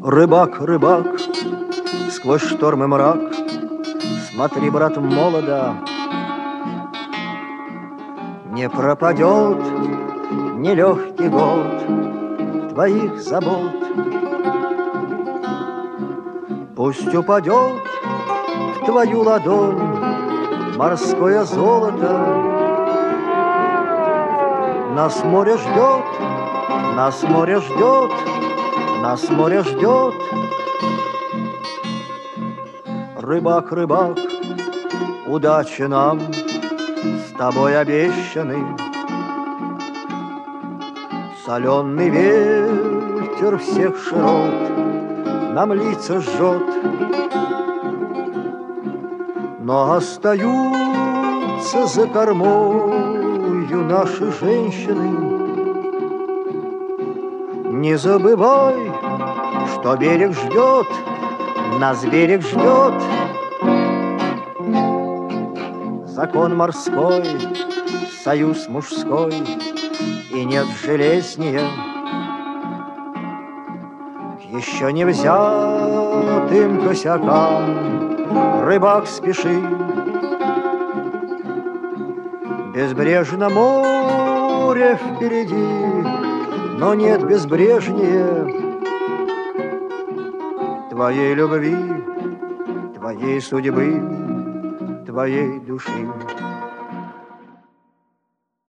Рыбак, рыбак, сквозь шторм и мрак, смотри, брат, молодо, не пропадет нелегкий год твоих забот. Пусть упадет в твою ладонь морское золото. Нас море ждет, нас море ждет, нас море ждет. Рыбак, рыбак, удачи нам с тобой обещаны. Соленый ветер всех широт нам лица жжет, но остаются за кормою наши женщины. Не забывай, что берег ждет, нас берег ждет. Закон морской, союз мужской, и нет железнее еще не взятым косякам. Рыбак, спеши, безбрежно море впереди, но нет безбрежнее твоей любви, твоей судьбы, твоей души.